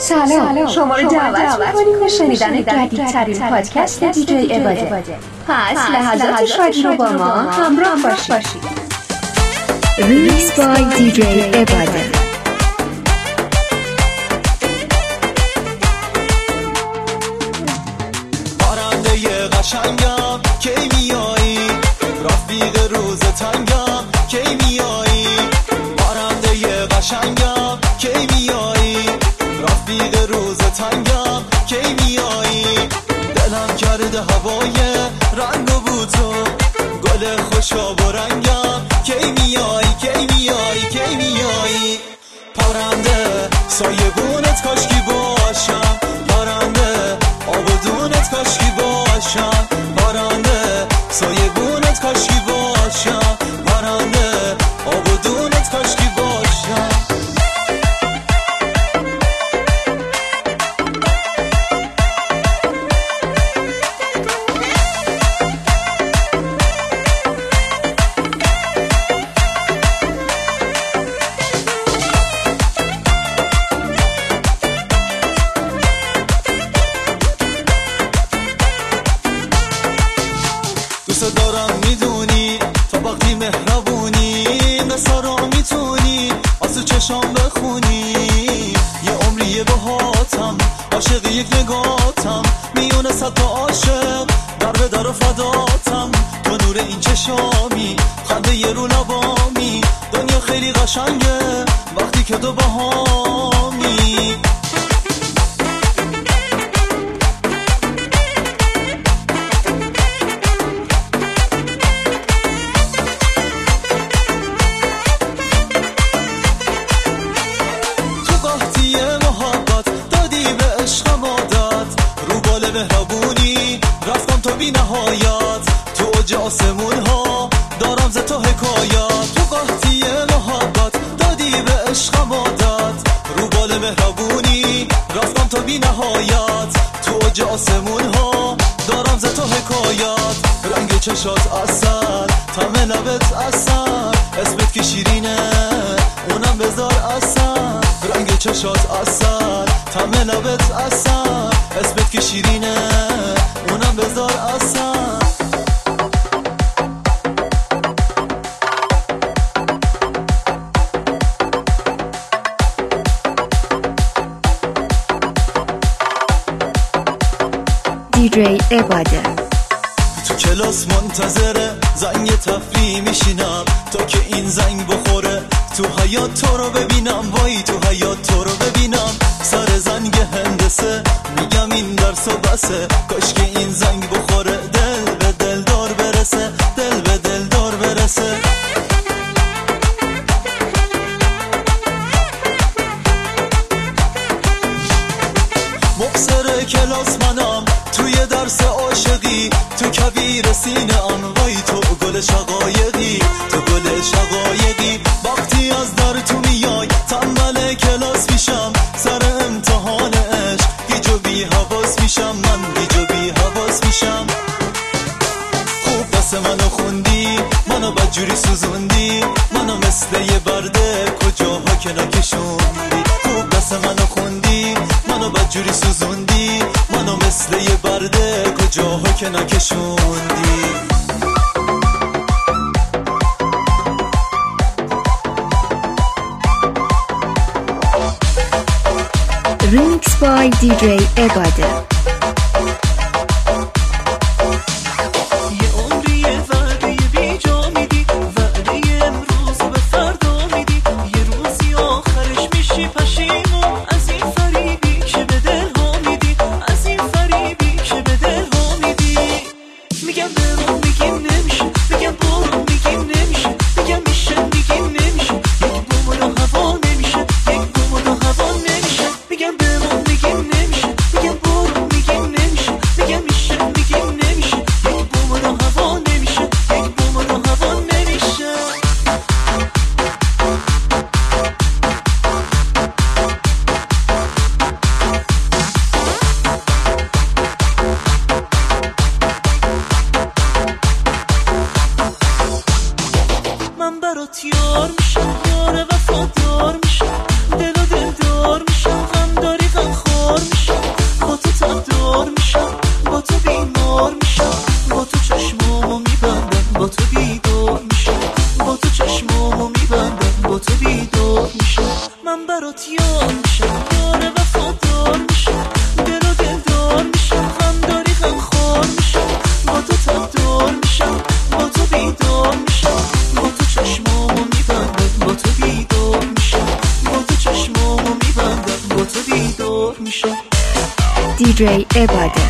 سلام، شما رو دعوت می‌کنیم به شنیدن جدیدترین پادکست دیجی عباده. پس لحظات شادی رو با ما همراه باشید. ریمیکس بای دیجی عباده. پرنده قشنگم کی میایی، رفیق روز تنگم کی میایی. پرنده قشنگم کی میایی، رفیق روز تنگم کی میایی. دلم کرده هوای رنگ و بوتو، گل خوشاب و رنگم کی میایی، کی میایی، کی میایی. پرنده سایبونت کاشکی باشم، پرنده آبادونت کاشکی باشم، پرنده سایبونت کاشکی باشم، پرنده آبادونت کاشکی باشم. دوست دارم میدونی تا وقتی مهربونی، قصه را میتونی آسو چشام بخونی. یه عمریه باهاتم، عاشق یک نگاتم، میونه صد تا عاشق در به در و فداتم. تو نور این چشامی، خنده یه رو لبامی، دنیا خیلی قشنگه وقتی که تو باهامی. مهربونی رفتم تا بی نهایت، تو اوج آسمون ها دارم ز تو حکایت. تو قحطی محبت دادی به عشقم عادت، رو بال مهربونی رفتم تا بی نهایت، تو اوج آسمون ها دارم ز تو حکایت. رنگ چشات عسل، طعم لبت عسل، اسمت که شیرینه اونم بذار عسل. رنگ چشات عسل، طعم لبت عسل، اسمت که شیرینه اونم بذار عسل. دیجی عباده. تو کلاس منتظره زنگ تفریح میشینم تا که این زنگ بخوره، تو حیات تو رو ببینم، وای تو حیات تو رو ببینم. سر زنگ هندسه میگم این درس و بسه، کاش که این زنگ بخوره دل به دل دار برسه، دل به دل دار برسه. مبصر کلاس منم توی درس عاشقی، تو کویر سینه ام، وای تو گل شقایقی، تو گل شقایقی. وقتی از در تو میای تنبل کلاس میشم، سر امتحان عشق گیج و بی حواس میشم، من گیج و بی حواس میشم. خوب دست منو خوندی، منو بدجوری سوزوندی، منو مثل یه برده کجاها که نکشوندی. خوب دست منو خوندی، منو بدجوری سوزوندی، منو مثل یه برده کجاها که نکشوندی. ریمیکس بای دیجی عباده. DJ عباده.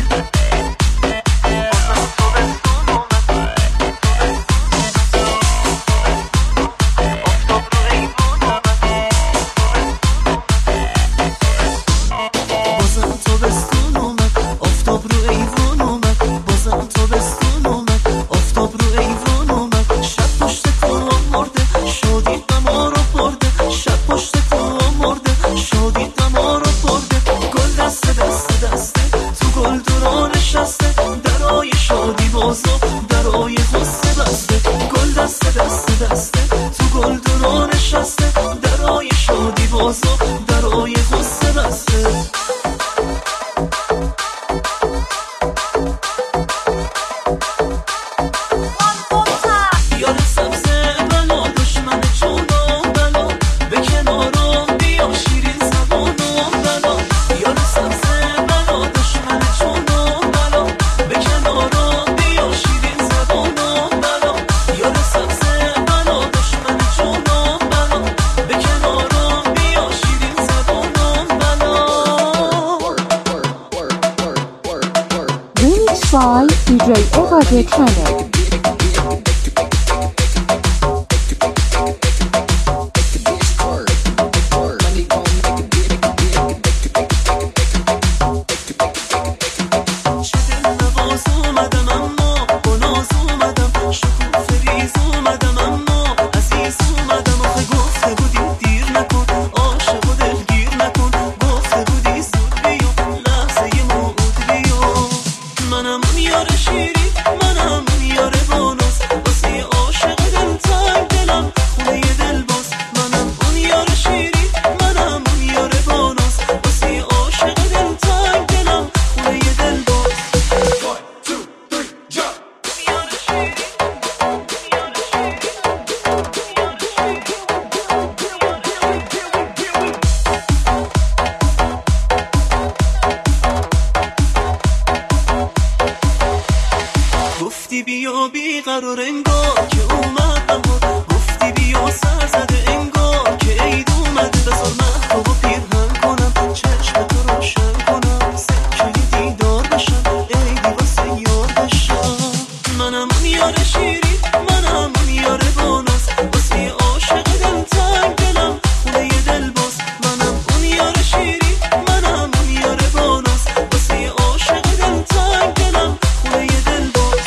by DJ عباده channel. گفتی بیا بیقرار انگار که اومد بهار، گفتی بیا سر زده انگار که عید اومده، بذار محتابو پیرهن کنم چشم تو روشن کنم سکه دیدار بشم عیدی واسه یار بشم. منم اون یار شیری منم اون یار باناس واسه عاشق دل تنگ دلم خونه دل باز. منم اون یار شیری منم اون یار باناس واسه عاشق دل تنگ دلم خونه دل باز.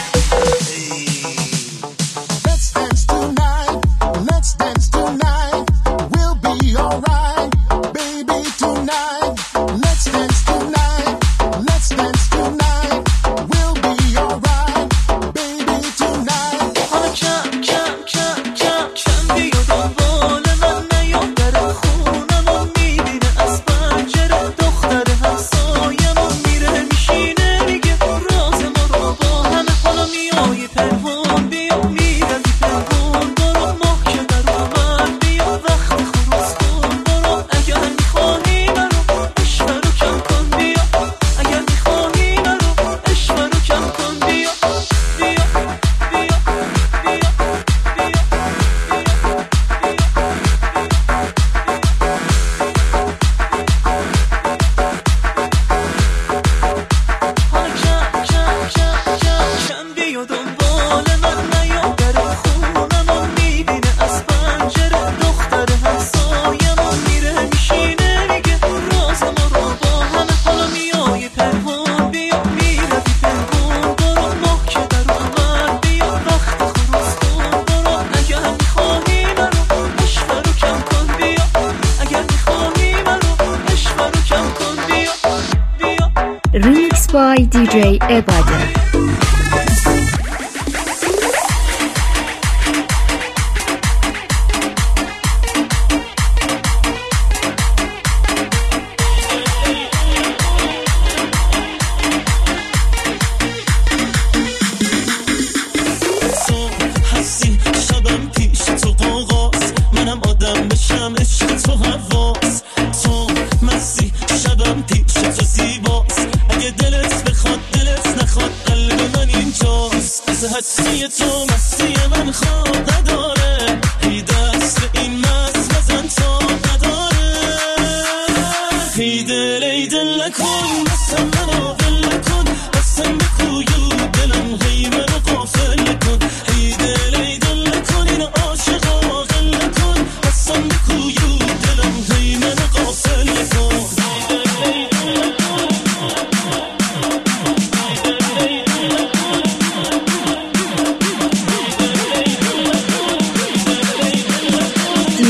Remix by DJ عباده. هستی تو مستی من خواب نداره، هی دست این مست بزن تا نداره، هی دل نکن بسم منو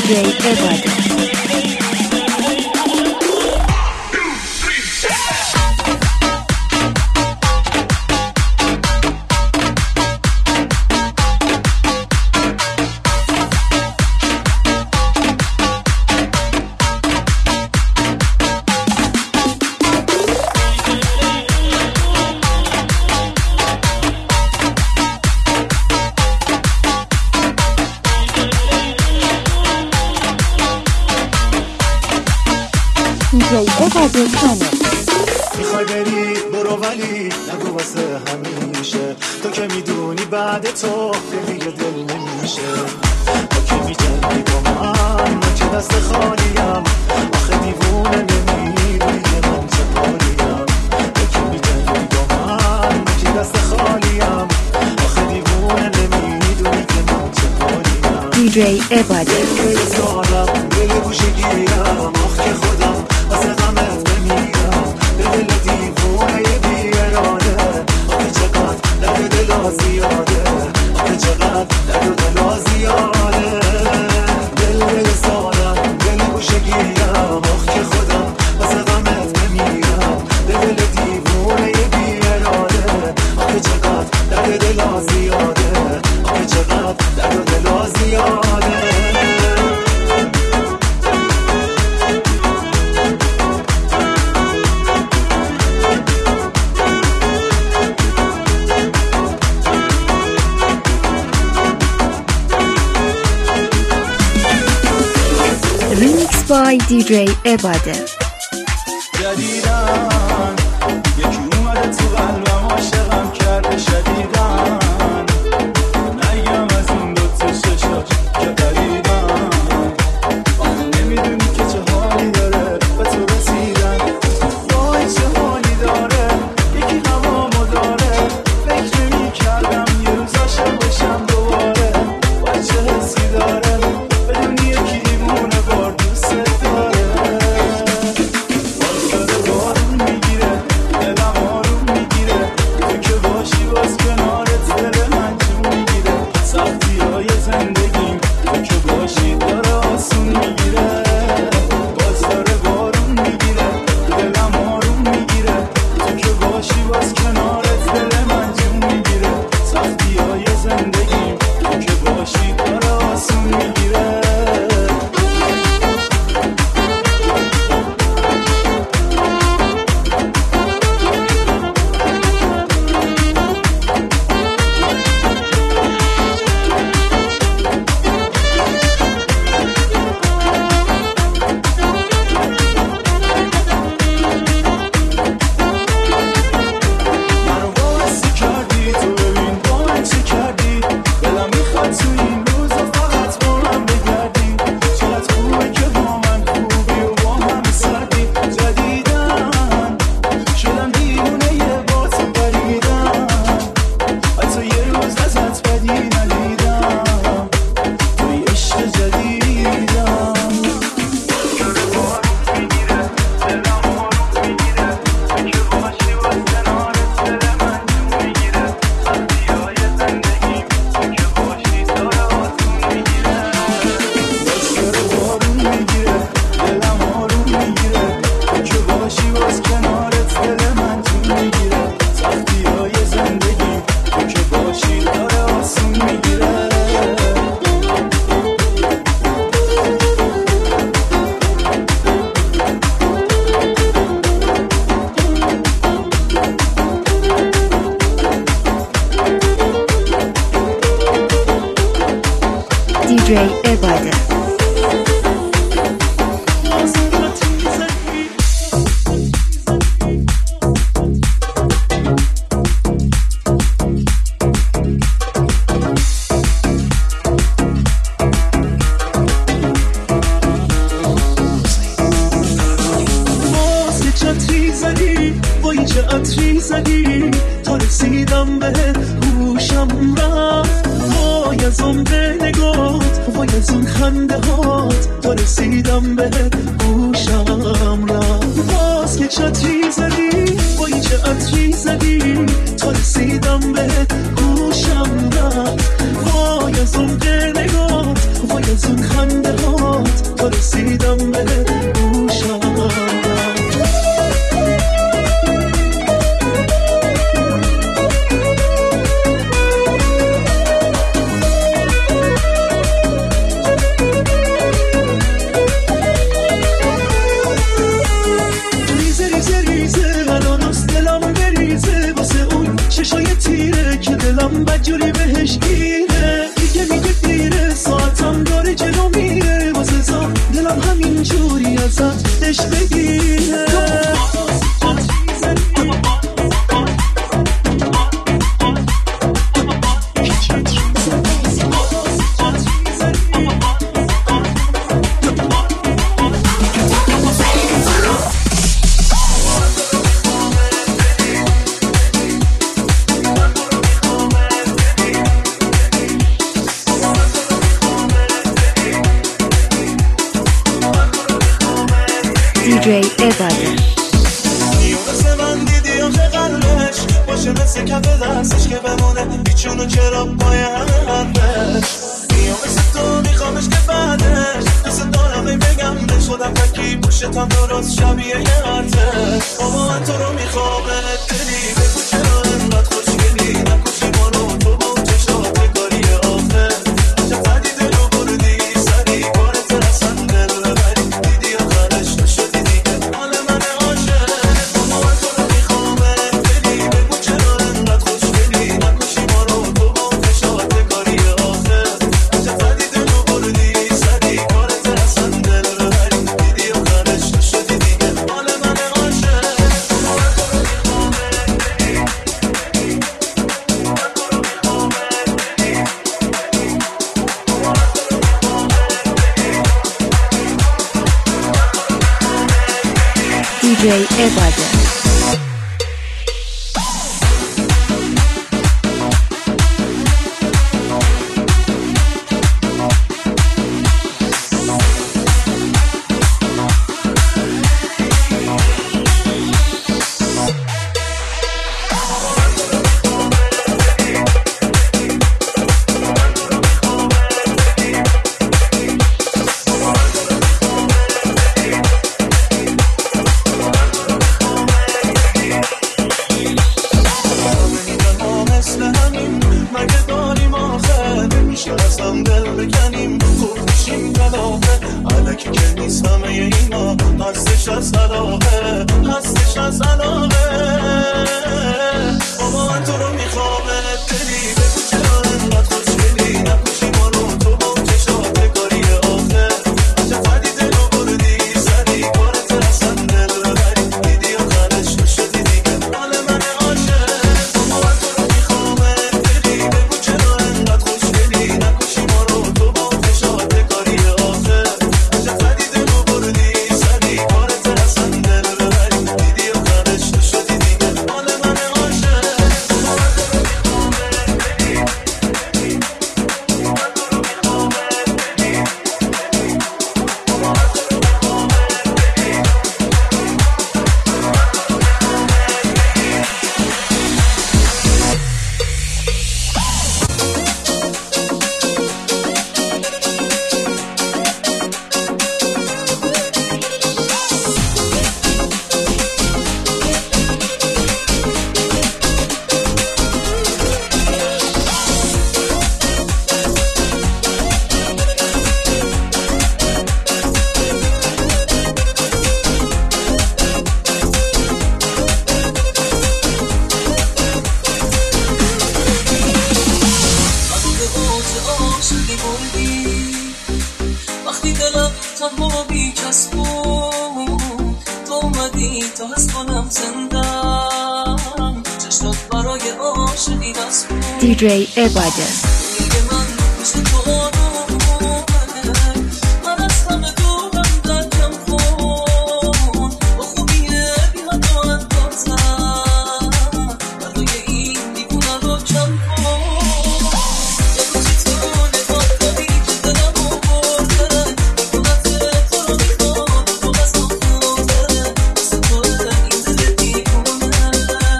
DJ Ebadet. DJ Ebadet channel. میخوای بری برو ولی نگو واسه همیشه، تو که میدونی بعد تو دیگه دل نمیشه. تو که میجنگی با من که دست خالیم، آخه دیوونه نمیدونی که من چه کاریم. تو که میجنگی با من که دست خالیم، آخه دیوونه نمیدونی که من چه کاریم. DJ Ebadet. بزارم دل گوشگیرم، آخ که خودم واسه غمت بمیرم. دل دیوونه بیراده، آخه چقدر درد دلا زیاده، آخه چقدر درد دلا زیاده. دل سالم دل گوشگیرم، آخ که خودم واسه غمت بمیرم. دل دیوونه بیراده، آخه چقدر درد دلا زیاده، آخه چقدر درد دلا زیاده. Remix by DJ Ebadet. جدیدن یکی اومده تو قلبم، عاشقم کرده شدیدن. نگم از این دوتا چشاش که قریدن، آخه نمیدونی که چه حالی داره به تو رسیدن. وای چه حالی داره، یکی هوامو داره. فکر نمی‌کردم یه روز عاشق بشم دوباره. وای چه حسی داره، بدونی یکی دیوونه بار دوست داره. باز داره بارون میگیره، دلم آروم میگیره. تو که باشی باز کنارت دل من جون میگیره. سختی های زندگیم تو که باشی داره آسون میگیره. باز داره بارون میگیره، دلم آروم میگیره. تو که باشی باز کنارت دل من جون میگیره. سختی های زندگیم تو که باشی داره آسون میگیره. منو باعثی کردی تو ببین با من چه کردی. دلم میخواد تو این روزا فقط با من بگردی. چقدر خوبه که با من خوبی و با هم سردی. جدیدن شدم دیوونه یه با تو پریدم، حتی یه روز ازت بدی ندیدم. توی عشق جدیدم بارون میگیره، دلم آروم میگیره. تو که باشی باز کنارت دل من جون میگیره. سختی های زندگی تو که باشی داره آسون میگیره. DJ Ebadet. باز یه چتری زدی، وای چه عطری زدی. تا رسیدم به هوشم رفت. وای از عمق نگات، وای از اون خنده هات. تا رسیدم به هوشم رفت. باز یه چتری زدی، وای چه عطری زدی. تا رسیدم به هوشم رفت. وای از عمق نگات، وای از اون خنده هات. حالم بدجوری بهش گیره، میگه دیره، ساعتم داره جلو میره، واسه تا دلم همین جوری ازت دش بگیره. DJ Ebade. مثل من دیدی آخه قلبش باشه مثل کف دستش که بمونه بیچونو چرا پای همه حرفش. مثل تو میخوامش که بعدش مثل دارم بگم بهش خودم فکی پوشتم درست شبیه یه حرفه. بابا من تو رو میخوام دلی بگو چرا انقدر خوشگلی نکشی ما رو تو با اون چشات کاری آخه چقدی دلو بردی سری کارت اصلا دل ببری دیدی آخرش نشدی دیگه حال من عاشق. بابا من تو رو میخوام دلی بگو چرا انقدر خوشگلی نکشی ما رو تو با اون چشات کاری آخه چقدی دلو بردی سری کارت اصلا دل ببری دیدی آخرش نشدی دیگه حال من عاشق. DJ Ebade. DJ Ebade.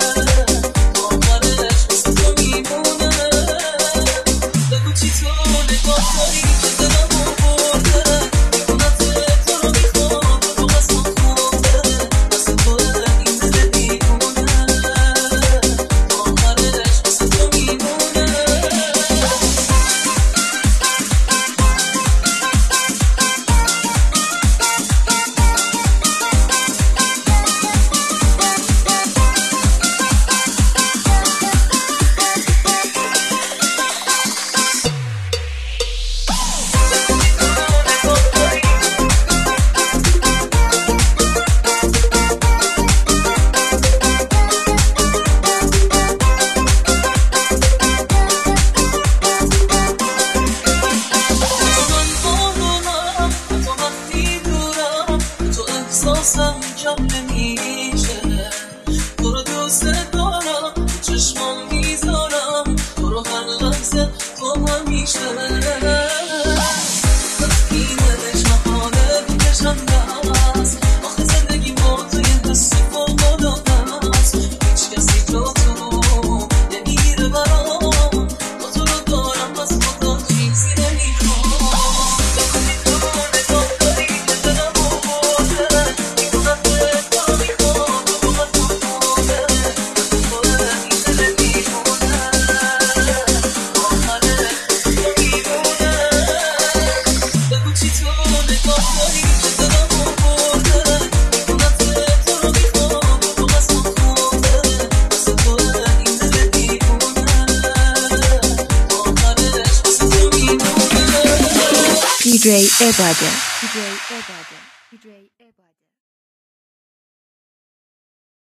تو لحظه تو همیشه این شهانه بکشنده است آخه زندگی با تو یه حس فوق‌العاده است هیچ کسی جا تو نمیره برام با تو رو دارم از خدا چیزی نمیخوام بکنی تو نگاه داری که دلم آورده میکنم که تو میخوام تو با تو دوره بخوره این دل میمونه آخره تو میمونه بگو چی تو نگاه داری که دلم آورده میکنم که تو رو میخوام تو از خود خوده واسه تو این دل میمونه آخرش واسه تو میمونه DJ Ebade.